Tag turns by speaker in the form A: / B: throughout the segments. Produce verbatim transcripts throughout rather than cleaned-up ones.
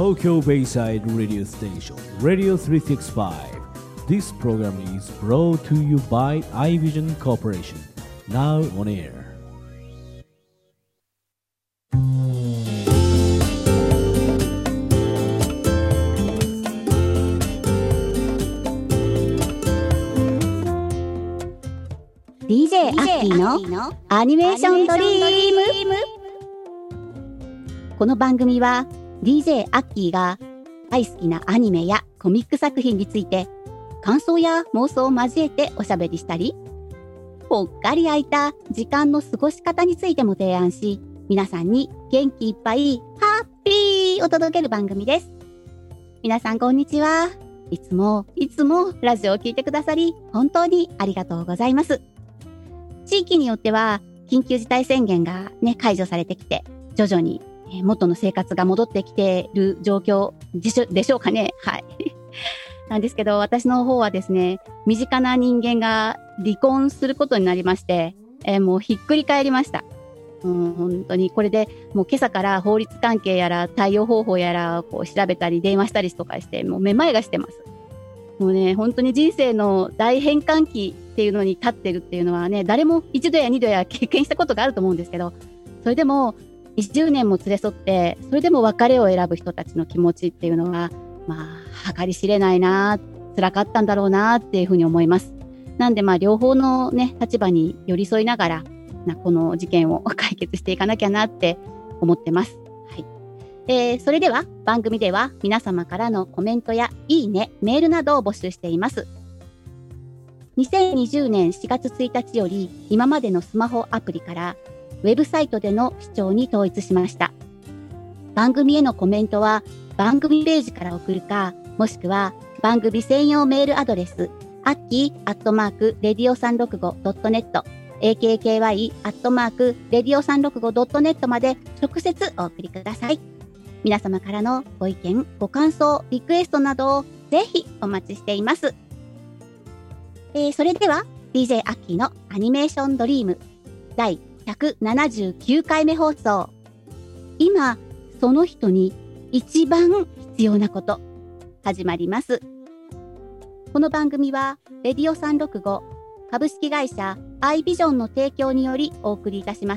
A: Tokyo Bayside Radio Station, Radio three sixty-five. This program is brought to you by iVision Corporation. Now on air.
B: ディージェー アッキーのアニメーションドリーム。この番組は ディージェー アッキーが大好きなアニメやコミック作品について感想や妄想を交えておしゃべりしたり、ぽっかり空いた時間の過ごし方についても提案し、皆さんに元気いっぱいハッピーを届ける番組です。皆さんこんにちは。いつもいつもラジオを聞いてくださり本当にありがとうございます。地域によっては緊急事態宣言がね解除されてきて、徐々に元の生活が戻ってきている状況でしょ、でしょうかね。はいなんですけど、私の方はですね、身近な人間が離婚することになりまして、えー、もうひっくり返りました。うん、本当にこれでもう今朝から法律関係やら対応方法やらこう調べたり電話したりとかして、もうめまいがしてます。もうね、本当に人生の大変換期っていうのに立ってるっていうのはね、誰も一度や二度や経験したことがあると思うんですけど、それでもにじゅうねんも連れ添って、それでも別れを選ぶ人たちの気持ちっていうのは、まあ、計り知れないな、辛かったんだろうなっていうふうに思います。なんでまあ、両方のね、立場に寄り添いながら、なこの事件を解決していかなきゃなって思ってます。はい。えー、それでは番組では皆様からのコメントやいいね、メールなどを募集しています。にせんにじゅうねんしがつついたちより今までのスマホアプリからウェブサイトでの視聴に統一しました。番組へのコメントは番組ページから送るか、もしくは番組専用メールアドレスアッキーアットマークレディオさんろくごドットネット エーケーケーワイ アットマークレディオさんろくごドットネットまで直接お送りください。皆様からのご意見、ご感想、リクエストなどをぜひお待ちしています。えー、それでは ディージェー アッキーのアニメーションドリームだいひゃくななじゅうきゅうかいめ放送。今その人に一番必要なこと、始まります。この番組はレディオさんろくご株式会社アイビジョンの提供によりお送りいたします。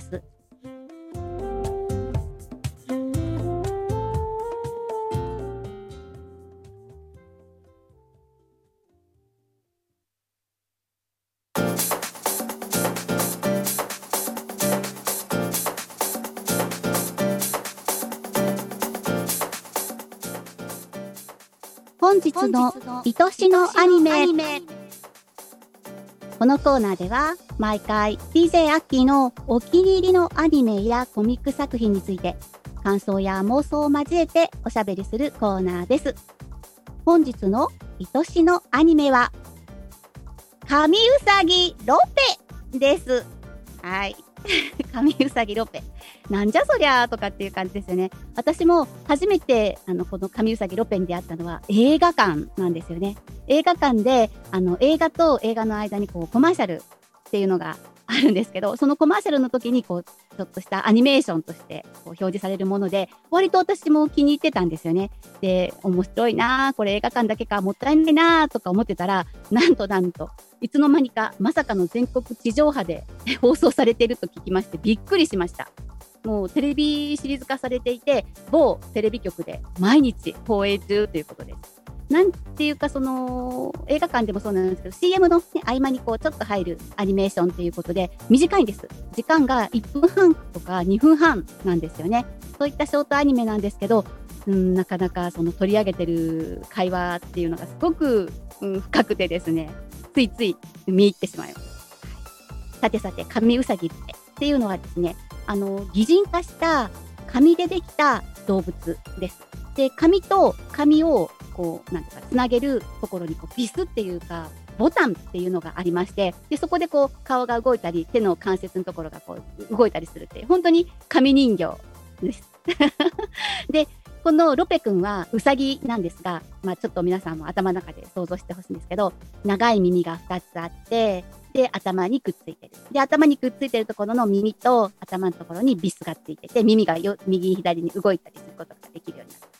B: 本日の愛しのアニメ。このコーナーでは毎回 ディージェー アッキーのお気に入りのアニメやコミック作品について感想や妄想を交えておしゃべりするコーナーです。本日の愛しのアニメは神うさぎロペです。はい。神うさぎロペ。なんじゃそりゃーとかっていう感じですよね。私も初めてあのこの神うさぎロペに出会ったのは映画館なんですよね。映画館であの映画と映画の間にこうコマーシャルっていうのがあるんですけど、そのコマーシャルの時にこうちょっとしたアニメーションとしてこう表示されるもので、割と私も気に入ってたんですよね。で、面白いなー、これ映画館だけかもったいないなーとか思ってたら、なんとなんといつの間にかまさかの全国地上波で放送されていると聞きましてびっくりしました。もうテレビシリーズ化されていて、某テレビ局で毎日放映中ということです。なんていうか、その映画館でもそうなんですけど シーエム の、ね、合間にこうちょっと入るアニメーションということで短いんです。時間がいっぷんはんとかにふんはんなんですよね。そういったショートアニメなんですけど、うん、なかなかその取り上げてる会話っていうのがすごく、うん、深くてですね、ついつい見入ってしまいます。さてさて、神うさぎっていうのはですね、あの擬人化した紙でできた動物です。で、紙と紙をこうなんていうかつなげるところにこうビスっていうかボタンっていうのがありまして、でそこでこう顔が動いたり手の関節のところがこう動いたりするっていう、本当に紙人形ですで、このロペ君はウサギなんですが、まあ、ちょっと皆さんも頭の中で想像してほしいんですけど、長い耳がふたつあって、で頭にくっついてる。で頭にくっついてるところの耳と頭のところにビスがついてて、耳がよ右左に動いたりすることができるようになる。で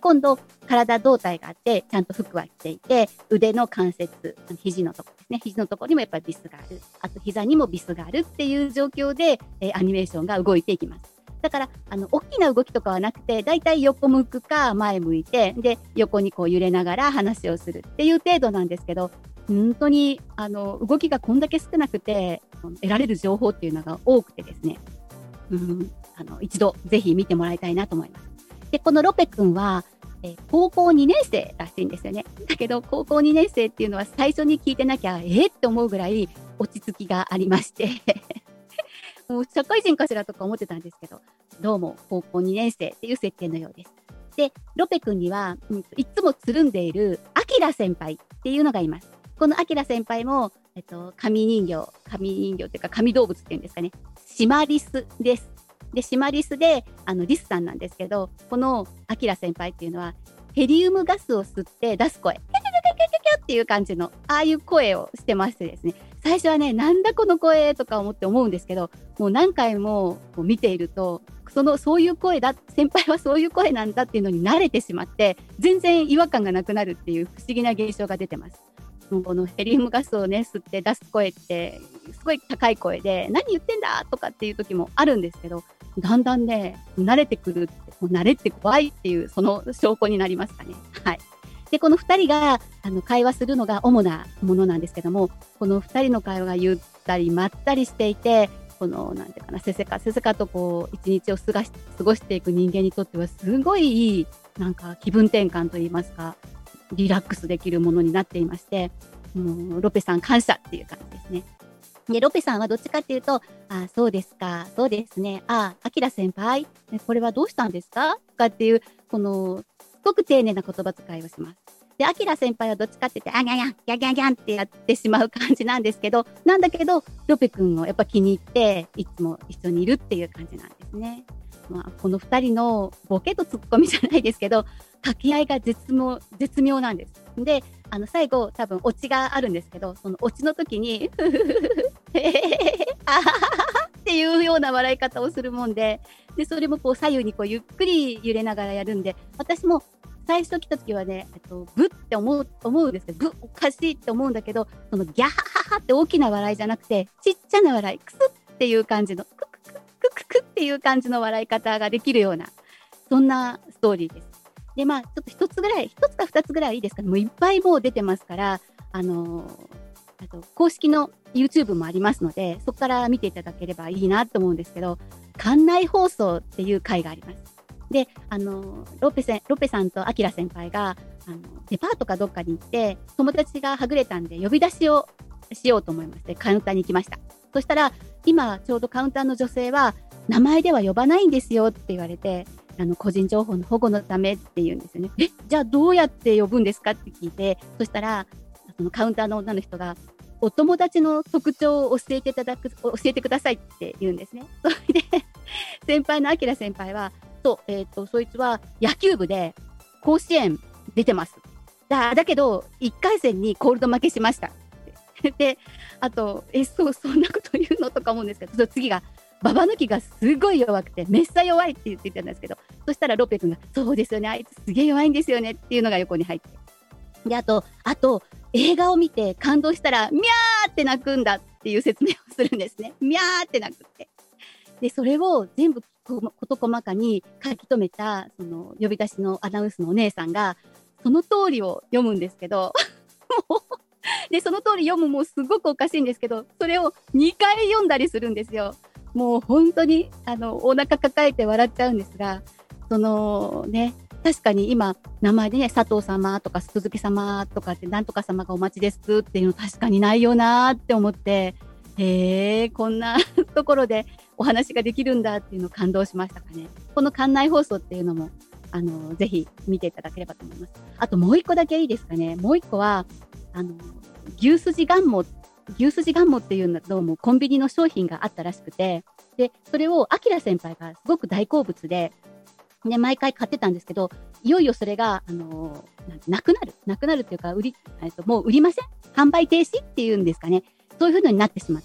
B: 今度体胴体があってちゃんと服は着ていて、腕の関節、肘のところですね、肘のところにもやっぱりビスがある、あと膝にもビスがあるっていう状況で、えー、アニメーションが動いていきます。だからあの大きな動きとかはなくて、だいたい横向くか前向いて、で横にこう揺れながら話をするっていう程度なんですけど、本当にあの動きがこんだけ少なくて得られる情報っていうのが多くてですね、うん、あの一度ぜひ見てもらいたいなと思います。でこのロペ君は、えー、高校にねん生らしいんですよね。だけど高校にねん生っていうのは最初に聞いてなきゃえー、って思うぐらい落ち着きがありましてもう社会人かしらとか思ってたんですけど、どうも高校にねん生っていう設定のようです。でロペ君には、うん、いつもつるんでいるアキラ先輩っていうのがいます。このアキラ先輩も、えっと、紙人形、紙人形っていうか紙動物っていうんですかね、シマリスです。で、シマリスで、あの、リスさんなんですけど、このアキラ先輩っていうのは、ヘリウムガスを吸って出す声、キャキャキャキャキャキャっていう感じの、ああいう声をしてましてですね、最初はね、なんだこの声とか思って思うんですけど、もう何回もこう見ていると、その、そういう声だ、先輩はそういう声なんだっていうのに慣れてしまって、全然違和感がなくなるっていう不思議な現象が出てます。このヘリウムガスをね吸って出す声ってすごい高い声で何言ってんだとかっていう時もあるんですけど、だんだんね慣れてくるって、もう慣れって怖いっていうその証拠になりますかね。はい。でこのふたりがあの会話するのが主なものなんですけども、このふたりの会話がゆったりまったりしていて、このなんていうかな、せせかせせかとこう一日を過ごし過ごしていく人間にとってはすごいいいなんか気分転換といいますか、リラックスできるものになっていまして、もうロペさん感謝っていう感じですね。でロペさんはどっちかっていうと、あそうですか、そうですね、あアキラ先輩、これはどうしたんですかとかっていう、このすごく丁寧な言葉遣いをします。でアキラ先輩はどっちかって言ってあギャギャンギャギャンギャンってやってしまう感じなんですけど、なんだけどロペ君をやっぱ気に入っていつも一緒にいるっていう感じなんですね。まあ、このふたりのボケとツッコミじゃないですけど、掛け合いが絶妙、絶妙なんです。で、あの最後多分オチがあるんですけど、そのオチの時にふふふふへへへあはははっていうような笑い方をするもんで、でそれもこう左右にこうゆっくり揺れながらやるんで、私も最初来た時はね、えっと、ブって思う思うんですけど、ブおかしいって思うんだけど、そのギャハハハって大きな笑いじゃなくて、ちっちゃな笑い、クスっていう感じのククククククっていう感じの笑い方ができるような、そんなストーリーです。でまあちょっと一つぐらい、一つか二つぐらいいいですかね。もういっぱいもう出てますから、あのー、あと公式の YouTube もありますので、そこから見ていただければいいなと思うんですけど、館内放送っていう回があります。で、あのー、ロペせロペさんとアキラ先輩があのデパートかどっかに行って友達がはぐれたんで呼び出しをしようと思いましてカウンターに行きました。そしたら今ちょうどカウンターの女性は名前では呼ばないんですよって言われて、あの個人情報の保護のためって言うんですよね。え、じゃあどうやって呼ぶんですかって聞いて、そしたらそのカウンターの女の人がお友達の特徴を教えていただく、教えてくださいって言うんですね。それで先輩のアキラ先輩は、そう、えっとそいつは野球部で甲子園出てます。だだけどいっかい戦にコールド負けしました。で、あとえそうそんなこと言うのとか思うんですけど、次がババ抜きがすごい弱くてめっさ弱いって言ってたんですけど、そしたらロペ君がそうですよね、あいつすげえ弱いんですよねっていうのが横に入って、であとあと映画を見て感動したらミャーって泣くんだっていう説明をするんですね。ミャーって泣くって。でそれを全部事細かに書き留めたその呼び出しのアナウンスのお姉さんがその通りを読むんですけどでその通り読むもすごくおかしいんですけど、それをにかい読んだりするんですよ。もう本当にあのお腹抱えて笑っちゃうんですが、そのね、確かに今名前でね佐藤様とか鈴木様とかってなんとか様がお待ちですっていうの確かにないよなって思って、へえこんなところでお話ができるんだっていうのを感動しましたかね。この館内放送っていうのもあのぜひ見ていただければと思います。あともう一個だけいいですかね。もう一個はあの牛すじがんも牛すじがんもっていうのどうもコンビニの商品があったらしくて、でそれをアキラ先輩がすごく大好物で、ね、毎回買ってたんですけど、いよいよそれが、あのー、なくなるなくなるっていうか売り、えっと、もう売りません、販売停止っていうんですかね、そういう風になってしまったと。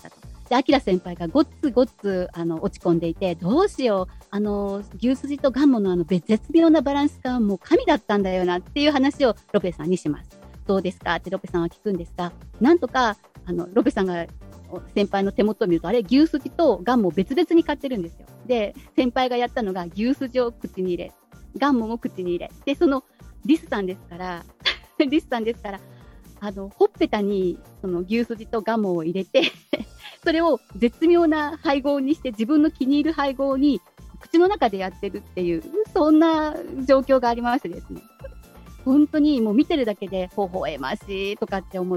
B: で、アキラ先輩がごっつごっつ、あの、落ち込んでいて、どうしよう、あの、牛すじとガンモのあの、絶妙なバランスがもう神だったんだよなっていう話をロペさんにします。どうですかってロペさんは聞くんですが、なんとか、あの、ロペさんが先輩の手元を見ると、あれ、牛すじとガンモを別々に買ってるんですよ。で、先輩がやったのが牛すじを口に入れ、ガンモも口に入れ、で、その、リスさんですから、リスさんですから、あの、ほっぺたに、その牛すじとガンモを入れて、それを絶妙な配合にして、自分の気に入る配合に、口の中でやってるっていう、そんな状況がありましてですね。本当にもう見てるだけで、微笑ましいとかって思って、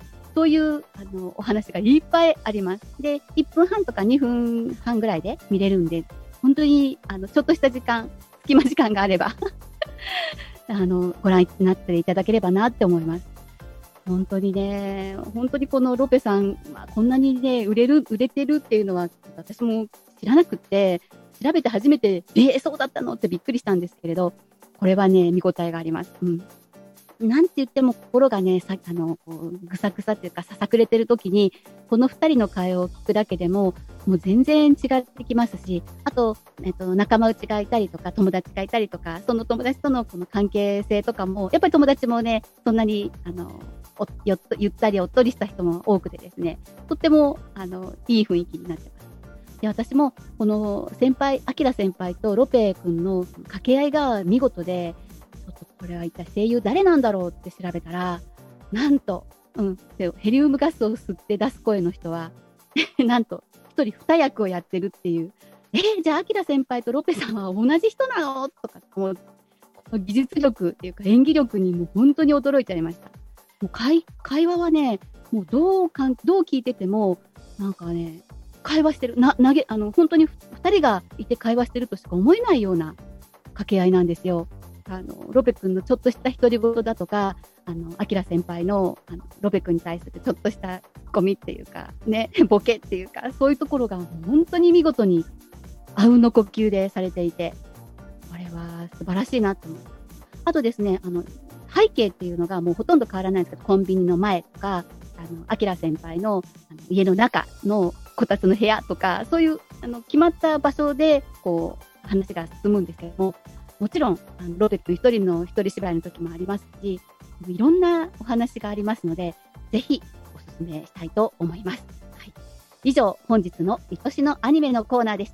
B: そういう、あの、お話がいっぱいあります。で、いっぷんはんとかにふんはんぐらいで見れるんで、本当に、あの、ちょっとした時間、隙間時間があれば、あの、ご覧になっていただければなって思います。本当にね、本当にこのロペさん、まあ、こんなにね、売れる、売れてるっていうのは、私も知らなくって、調べて初めて、えー、そうだったのってびっくりしたんですけれど、これはね、見応えがあります。うん。なんて言っても心がね、さ、あの、ぐさぐさっていうか、ささくれてる時に、この二人の会話を聞くだけでも、もう全然違ってきますし、あと、えっと、仲間内がいたりとか、友達がいたりとか、その友達とのこの関係性とかも、やっぱり友達もね、そんなに、あの、およっとゆったりおっとりした人も多くてですね、とっても、あの、いい雰囲気になってます。で、私も、この先輩、アキラ先輩とロペ君の掛け合いが見事で、ちょっとこれは一体声優誰なんだろうって調べたら、なんと、うん、でヘリウムガスを吸って出す声の人は、なんと、一人二役をやってるっていう。えー、じゃあ、アキラ先輩とロペさんは同じ人なのとか、もう、この技術力っていうか演技力にもう本当に驚いちゃいました。もう会、会話はね、もうどうかん、どう聞いてても、なんかね、会話してる、な、投げ、あの、本当に二人がいて会話してるとしか思えないような掛け合いなんですよ。あの、ロペ君のちょっとした独り言だとか、あの、アキラ先輩の、あの、ロペ君に対するちょっとしたゴミっていうか、ね、ボケっていうか、そういうところが本当に見事に、あうんの呼吸でされていて、これは素晴らしいなと思います。あとですね、あの、背景っていうのがもうほとんど変わらないんですけど、コンビニの前とか、あの、アキラ先輩の、あの家の中のこたつの部屋とか、そういう、あの、決まった場所で、こう、話が進むんですけども、もちろん、あのロペ君一人の一人芝居の時もありますし、いろんなお話がありますので、ぜひおすすめしたいと思います。はい、以上、本日の愛しのアニメのコーナーでした。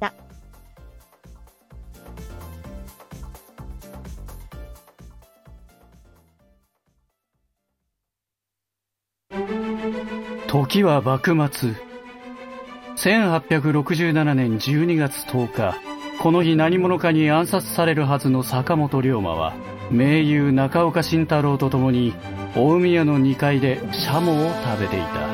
C: 時は幕末。せんはっぴゃくろくじゅうななねんじゅうにがつとおか、この日何者かに暗殺されるはずの坂本龍馬は、名優中岡慎太郎と共に大宮のにかいでシャモを食べていた。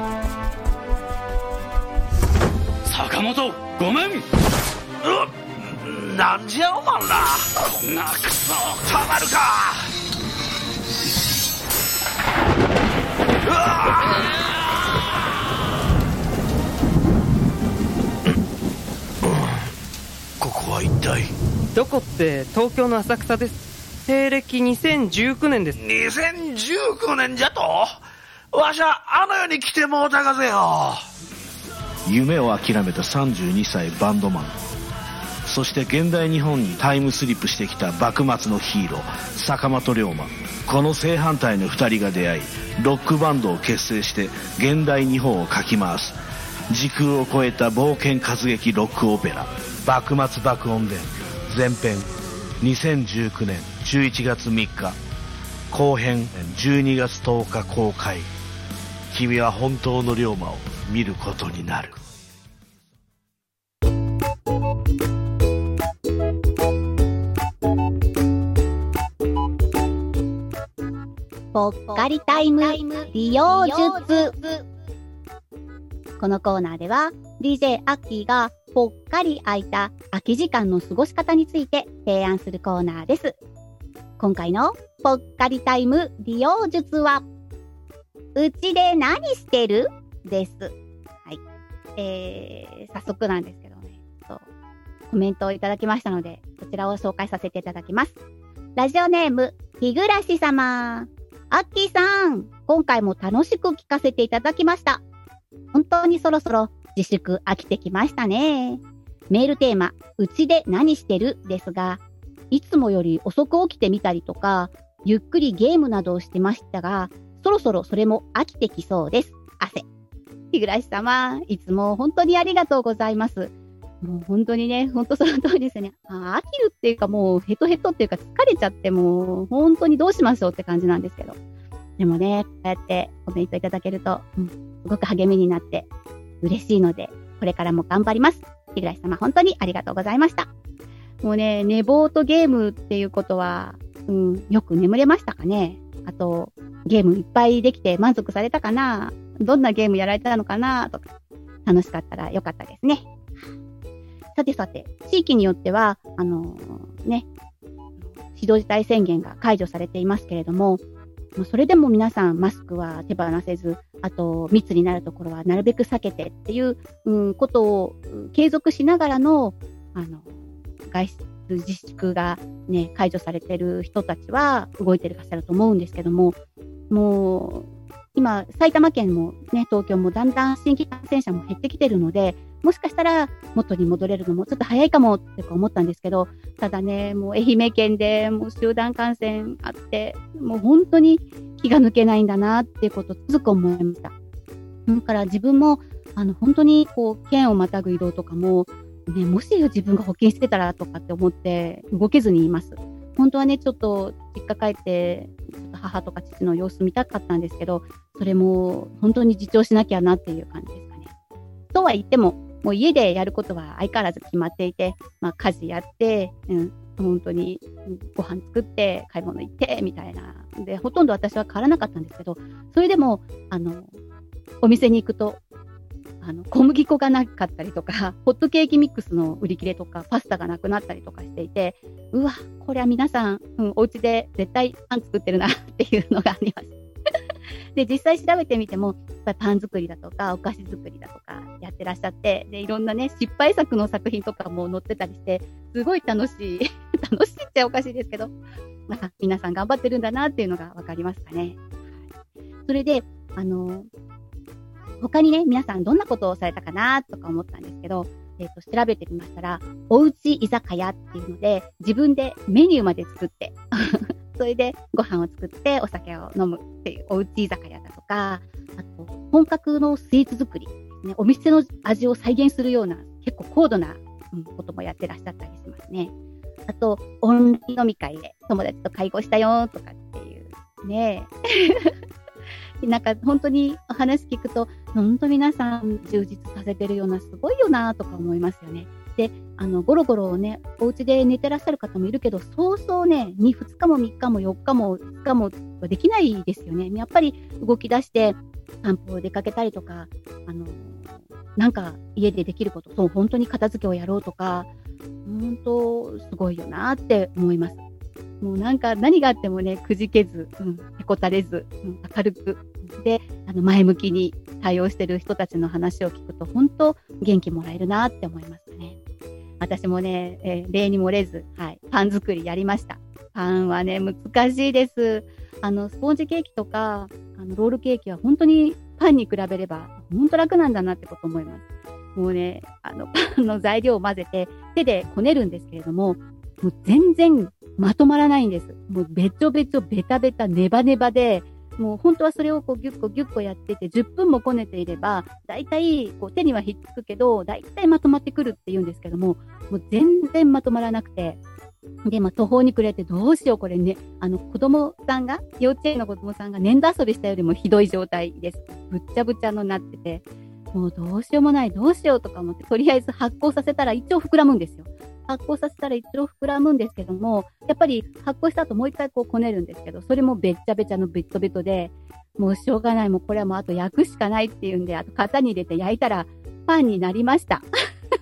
C: 坂本、ごめん。
D: うっ、なんじゃおまんら。
C: こんなクソ
D: たまるか。うわここは一体。
E: どこって東京の浅草です。西暦にせんじゅうきゅうねんです。
D: にせんじゅうきゅうねんじゃと。わしゃあの世に来てもうたがぜよ。
F: 夢を諦めたさんじゅうにさいバンドマン、そして現代日本にタイムスリップしてきた幕末のヒーロー坂本龍馬。この正反対のふたりが出会い、ロックバンドを結成して現代日本をかき回す時空を超えた冒険活劇ロックオペラ、幕末爆音伝前編。にせんじゅうきゅうねんじゅういちがつみっか、後編じゅうにがつとおか公開。君は本当の龍馬を見ることになる。
B: ぽっかりタイム利用術。このコーナーでは ディージェー アッキーがぽっかり空いた空き時間の過ごし方について提案するコーナーです。今回のぽっかりタイム利用術は、うちで何してるです。はい。えー、早速なんですけどね、そうコメントをいただきましたので、こちらを紹介させていただきます。ラジオネーム、日暮様。アッキーさん、今回も楽しく聞かせていただきました。本当にそろそろ自粛飽きてきましたね。メールテーマ、うちで何してるですが、いつもより遅く起きてみたりとか、ゆっくりゲームなどをしてましたが、そろそろそれも飽きてきそうです。汗。日暮様、いつも本当にありがとうございます。もう本当にね、本当その通りですね。あ、飽きるっていうかもうヘトヘトっていうか疲れちゃってもう本当にどうしましょうって感じなんですけど。でもね、こうやってコメントいただけると、うん、すごく励みになって嬉しいので、これからも頑張ります。日暮様、本当にありがとうございました。もうね、寝坊とゲームっていうことは、うん、よく眠れましたかね。あと、ゲームいっぱいできて満足されたかな。どんなゲームやられたのかなとか、楽しかったらよかったですね。さてさて、地域によっては、あのー、ね、非常事態宣言が解除されていますけれども、それでも皆さんマスクは手放せず、あと密になるところはなるべく避けてっていう、うん、ことを継続しながらの、あの、外出自粛がね、解除されている人たちは動いてるかしらと思うんですけども、もう、今、埼玉県もね、東京もだんだん新規感染者も減ってきてるので、もしかしたら元に戻れるのもちょっと早いかもって思ったんですけど、ただね、もう愛媛県でもう集団感染あって、もう本当に気が抜けないんだなっていうことをつく思いました。だから自分も、あの、本当にこう、県をまたぐ移動とかも、ね、もし自分が保険してたらとかって思って動けずにいます。本当はね、ちょっと実家帰って、母とか父の様子見たかったんですけど、それも本当に自重しなきゃなっていう感じですかね。とは言っても、もう家でやることは相変わらず決まっていて、まあ家事やって、うん、本当にご飯作って、買い物行って、みたいな。で、ほとんど私は変わらなかったんですけど、それでも、あの、お店に行くと、あの、小麦粉がなかったりとか、ホットケーキミックスの売り切れとか、パスタがなくなったりとかしていて、うわ、これは皆さん、うん、お家で絶対パン作ってるなっていうのがあります。で、実際調べてみても、やっぱりパン作りだとか、お菓子作りだとかやってらっしゃって、で、いろんなね、失敗作の作品とかも載ってたりして、すごい楽しい、楽しいっておかしいですけど、まあ、皆さん頑張ってるんだなっていうのがわかりますかね。それで、あの、他にね、皆さんどんなことをされたかなとか思ったんですけど、えっと、調べてみましたら、おうち居酒屋っていうので、自分でメニューまで作って、それでご飯を作ってお酒を飲むっていうおうち居酒屋だとか、あと、本格のスイーツ作りですね、お店の味を再現するような結構高度な、うん、こともやってらっしゃったりしますね。あと、オンライン飲み会で友達と会合したよとかっていうね。なんか本当にお話聞くと、本当皆さん充実させてるような、すごいよなとか思いますよね。で、あの、ゴロゴロね、お家で寝てらっしゃる方もいるけど、そうそうね、に、ふつかもみっかもよっかもいつかもできないですよね。やっぱり動き出して散歩を出かけたりとか、あの、なんか家でできること、そう、本当に片付けをやろうとか、本当すごいよなって思います。もうなんか何があってもね、くじけず、うん、へこたれず、うん、明るく、で、あの、前向きに対応してる人たちの話を聞くと、本当元気もらえるなって思いますね。私もね、えー、例に漏れず、はい、パン作りやりました。パンはね、難しいです。あの、スポンジケーキとか、あの、ロールケーキは本当にパンに比べれば、本当楽なんだなってこと思います。もうね、あの、パンの材料を混ぜて、手でこねるんですけれども、もう全然まとまらないんです。もうべちょべちょ、ベタベタ、ネバネバで、もう本当はそれをこうギュッコギュッコやってて、じゅっぷんもこねていれば、だいたいこう手にはひっつくけど、だいたいまとまってくるって言うんですけども、もう全然まとまらなくて、で、まあ、途方に暮れてどうしようこれね、あの子供さんが、幼稚園の子供さんが粘土遊びしたよりもひどい状態です。ぶっちゃぶちゃのなってて、もうどうしようもない、どうしようとか思って、とりあえず発酵させたら一応膨らむんですよ。発酵させたら一応膨らむんですけども、やっぱり発酵した後もう一回こうこねるんですけど、それもべっちゃべちゃのベットベトで、もうしょうがない、もうこれはもうあと焼くしかないっていうんで、あと型に入れて焼いたらパンになりました。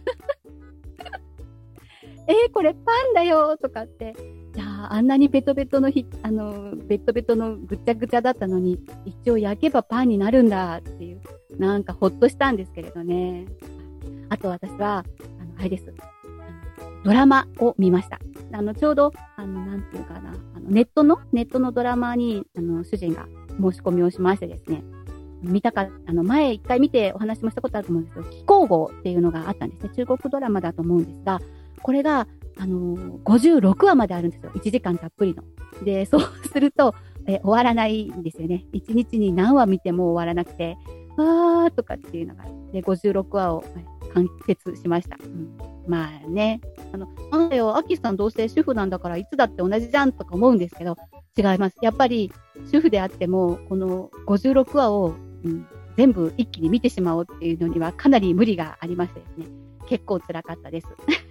B: えー、これパンだよとかって、じゃああんなにベトベトのひ、あの、ベットベトのぐちゃぐちゃだったのに、一応焼けばパンになるんだっていう、なんかほっとしたんですけれどね。あと私は、あの、あれです。ドラマを見ました。あの、ちょうど、あの、なんていうかな、あの、ネットの、ネットのドラマに、あの、主人が申し込みをしましてですね。 見たかあの前一回見てお話もしたことあると思うんですけど、気候号っていうのがあったんですね。中国ドラマだと思うんですが、これがあのー、ごじゅうろくわまであるんですよ。いちじかんたっぷりの。で、そうするとえ終わらないんですよね。いちにちに何話見ても終わらなくて、わーとかっていうのがでごじゅうろくわを完結しました。うん、まあね、あのなんだよ、アキさんどうせ主婦なんだからいつだって同じじゃんとか思うんですけど、違います。やっぱり主婦であってもこのごじゅうろくわを、うん、全部一気に見てしまおうっていうのにはかなり無理がありましてですね、結構辛かったです。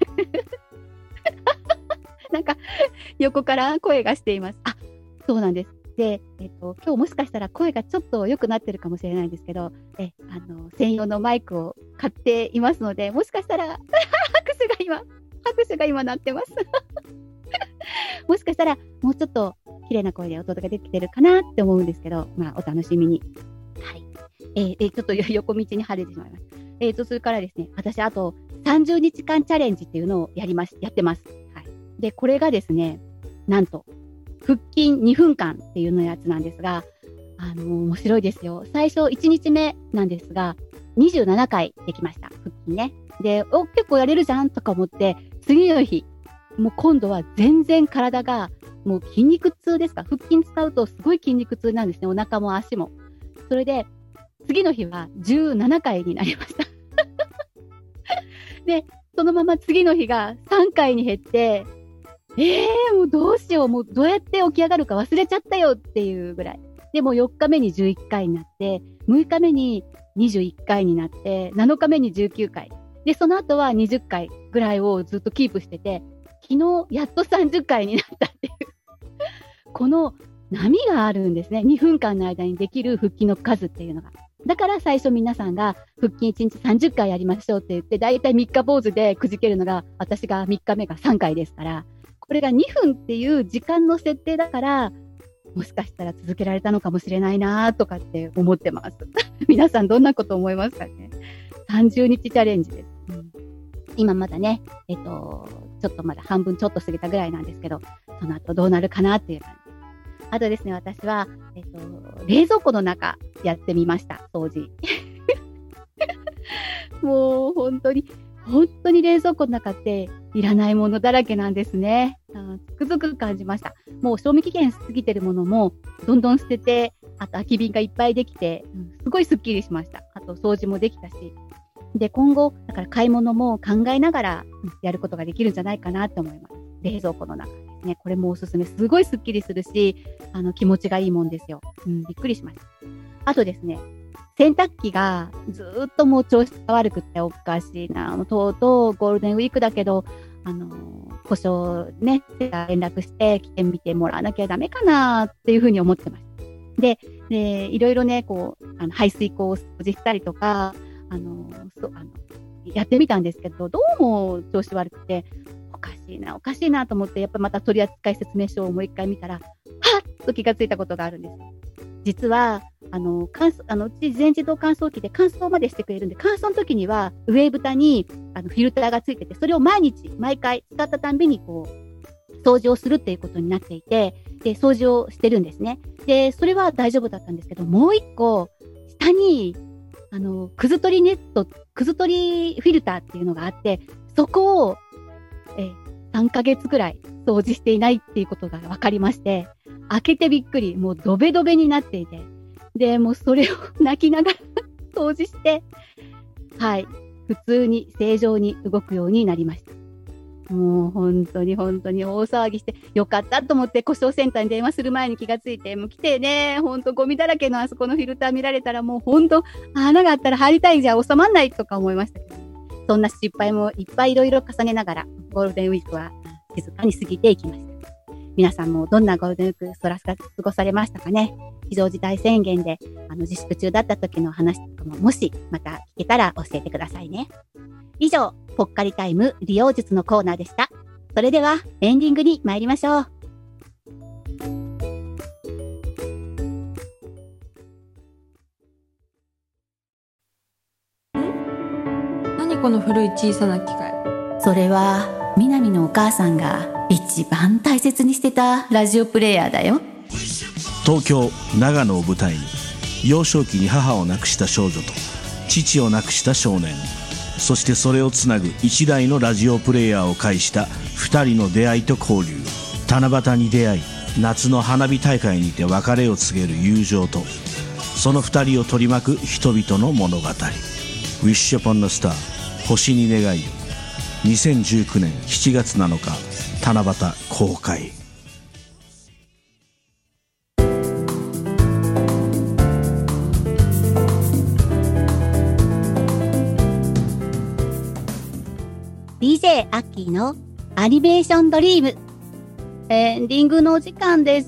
B: なんか横から声がしています。あ、そうなんです。で、えっと、今日もしかしたら声がちょっと良くなってるかもしれないんですけど、え、あの、専用のマイクを買っていますので、もしかしたら、拍手が今、拍手が今鳴ってます。もしかしたら、もうちょっと綺麗な声で音ができてるかなって思うんですけど、まあ、お楽しみに。はい。えー、えー、ちょっと横道に晴れてしまいます。えっと、それからですね、私、あとさんじゅうにちかんチャレンジっていうのをやります、やってます。はい。で、これがですね、なんと、腹筋にふんかんっていうのやつなんですが、あのー、面白いですよ。最初いちにちめなんですが、にじゅうななかいできました。腹筋ね。で、お、結構やれるじゃんとか思って、次の日、もう今度は全然体が、もう筋肉痛ですか。腹筋使うとすごい筋肉痛なんですね。お腹も足も。それで、次の日はじゅうななかいになりました。で、そのまま次の日がさんかいに減って、ええー、もうどうしよう、もうどうやって起き上がるか忘れちゃったよっていうぐらい。で、もうよっかめにじゅういっかいになって、むいかめににじゅういっかいになって、なのかめにじゅうきゅうかい。で、その後はにじゅっかいぐらいをずっとキープしてて、昨日やっとさんじゅっかいになったっていう。この波があるんですね。にふんかんの間にできる腹筋の数っていうのが。だから最初皆さんが腹筋いちにちさんじゅっかいやりましょうって言って、だいたいみっか坊主でくじけるのが、私がみっかめがさんかいですから、これがにふんっていう時間の設定だから、もしかしたら続けられたのかもしれないなとかって思ってます。皆さんどんなこと思いますかね。さんじゅうにちチャレンジです。うん、今まだね、えっと、ちょっとまだ半分ちょっと過ぎたぐらいなんですけど、その後どうなるかなっていう感じ。あとですね、私は、えっと、冷蔵庫の中やってみました、掃除。もう本当に、本当に冷蔵庫の中っていらないものだらけなんですね。つくづく感じました。もう賞味期限過ぎてるものもどんどん捨てて、あと空き瓶がいっぱいできて、うん、すごいスッキリしました。あと掃除もできたし。で、今後、だから買い物も考えながらやることができるんじゃないかなと思います。冷蔵庫の中ですね。これもおすすめ。すごいスッキリするし、あの気持ちがいいもんですよ。うん、びっくりしました。あとですね、洗濯機がずーっともう調子が悪くておかしいな。とうとうゴールデンウィークだけど、あのー、故障ね、連絡して来てみてもらわなきゃダメかなっていうふうに思ってました。で、でいろいろね、こう、あの排水口を掃除したりとか、あのー、そうあのやってみたんですけど、どうも調子悪くて、おかしいな、おかしいなと思って、やっぱまた取扱説明書をもう一回見たら、はっと気がついたことがあるんです。実は、あの、乾燥、あの、うち全自動乾燥機で乾燥までしてくれるんで、乾燥の時には上蓋にあのフィルターがついてて、それを毎日、毎回使ったたんびにこう、掃除をするっていうことになっていて、で、掃除をしてるんですね。で、それは大丈夫だったんですけど、もう一個、下に、あの、くず取りネット、くず取りフィルターっていうのがあって、そこを、え、さんかげつくらい掃除していないっていうことが分かりまして、開けてびっくり、もうドベドベになっていて、で、もうそれを泣きながら掃除して、はい、普通に正常に動くようになりました。もう本当に本当に大騒ぎして、よかったと思って故障センターに電話する前に気がついて、もう来てね、本当ゴミだらけのあそこのフィルター見られたらもう本当、穴があったら入りたいじゃ収まんないとか思いましたけど、ね、そんな失敗もいっぱいいろいろ重ねながら、ゴールデンウィークは静かに過ぎていきました。皆さんもどんなゴールデンウィークそらすか過ごされましたかね。非常事態宣言であの自粛中だった時の話とかももしまた聞けたら教えてくださいね。以上、ぽっかりタイム利用術のコーナーでした。それではエンディングに参りましょう。
G: 何この古い小さな機械。
B: それは南のお母さんが一番大切にしてたラジオプレイヤーだよ。
F: 東京長野を舞台に幼少期に母を亡くした少女と父を亡くした少年、そしてそれをつなぐ一台のラジオプレイヤーを介した二人の出会いと交流。七夕に出会い、夏の花火大会にて別れを告げる友情と、その二人を取り巻く人々の物語。 Wish upon a star 星に願いを、にせんじゅうきゅうねんしちがつなのか七夕公開。
B: ディージェー アッキーのアニメーションドリーム、エンディングのお時間です。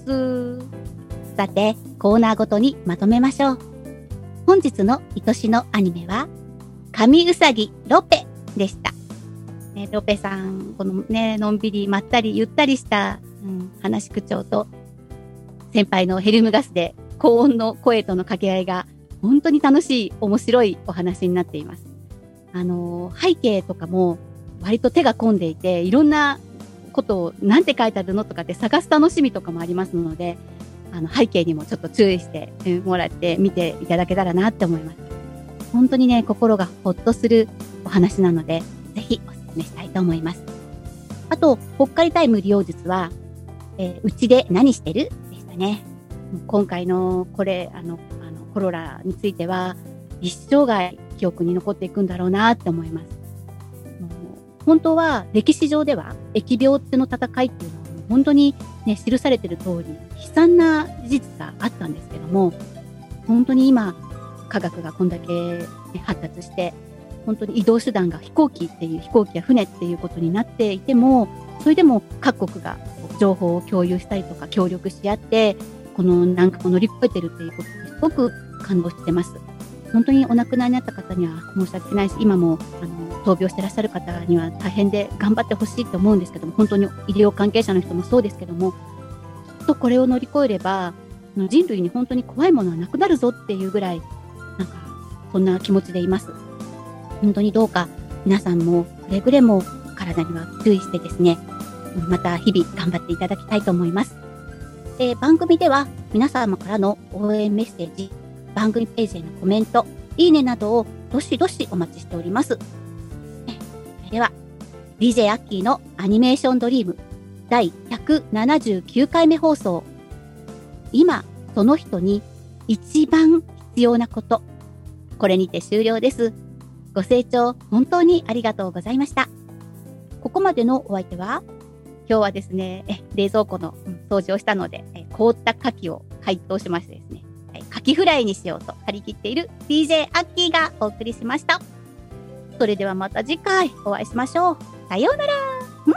B: さて、コーナーごとにまとめましょう。本日の愛しのアニメは神うさぎロペでした。ね、ロペさん、このね、のんびりまったりゆったりした、うん、話し口調と、先輩のヘルムガスで高音の声との掛け合いが本当に楽しい、面白いお話になっています。あの、背景とかも割と手が込んでいて、いろんなことをなんて書いてあるのとかって探す楽しみとかもありますので、あの背景にもちょっと注意してもらって見ていただけたらなって思います。本当にね、心がほっとするお話なので、ぜひお勧めしたいと思います。あと、ぽっかりタイム利用術は、えー、うちで何してるでしたね。今回のこれ、あの、あのコロナについては、一生涯記憶に残っていくんだろうなって思います。本当は歴史上では疫病っての戦いっていうのは本当にね、記されてる通り悲惨な事実があったんですけども、本当に今科学がこんだけ、ね、発達して本当に移動手段が飛行機っていう飛行機や船っていうことになっていても、それでも各国が情報を共有したりとか協力し合ってこの難関を乗り越えてるっていうことにすごく感動してます。本当にお亡くなりになった方には申し訳ないし、今もあの闘病してらっしゃる方には大変で頑張ってほしいと思うんですけども、本当に医療関係者の人もそうですけども、きっとこれを乗り越えれば人類に本当に怖いものはなくなるぞっていうぐらい、なんかそんな気持ちでいます。本当にどうか皆さんもくれぐれも体には注意してですね、また日々頑張っていただきたいと思います。えー、番組では皆様からの応援メッセージ、番組ページへのコメント、いいねなどをどしどしお待ちしております。では ディージェー アッキーのアニメーションドリームだいひゃくななじゅうきゅうかいめ放送、今その人に一番必要なこと、これにて終了です。ご清聴本当にありがとうございました。ここまでのお相手は、今日はですね、え冷蔵庫の掃除をしたので、え凍った牡蠣を解凍しましてですね、牡蠣フライにしようと張り切っている ディージェー アッキーがお送りしました。それではまた次回お会いしましょう。さようなら。うん、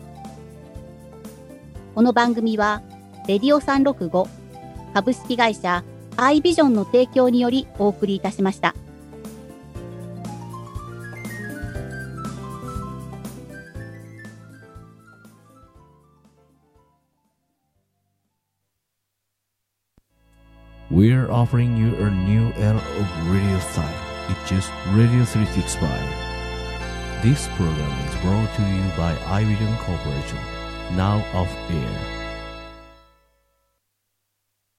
B: この番組はレディオさんろくご株式会社アイビジョンの提供によりお送りいたしました。
A: We're offering you a new era of radio style. It's just Radio three sixty-five. This program is brought to you by iVision Corporation, now off air.